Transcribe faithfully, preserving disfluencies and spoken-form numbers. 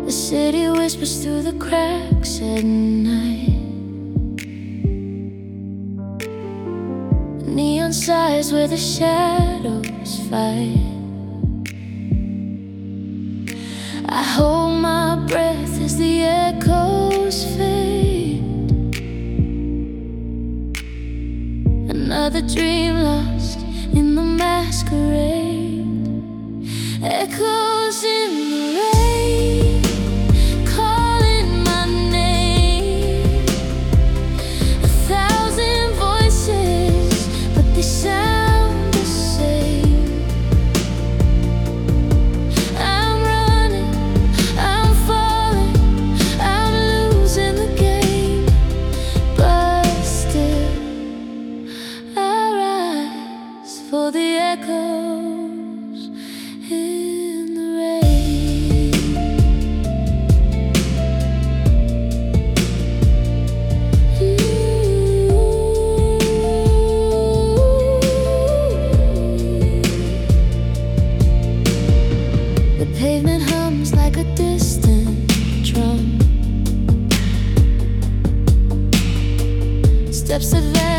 The city whispers through the cracks at night. Neon signs where the shadows fight. I hold my breath as the echoes fade. Another dream lost in the masquerade. Echoes in the rain, calling my name. A thousand voices, but they sound the same. I'm running, I'm falling, I'm losing the game, but still I rise for the echoes in the rain. The pavement hums like a distant drum. Steps advance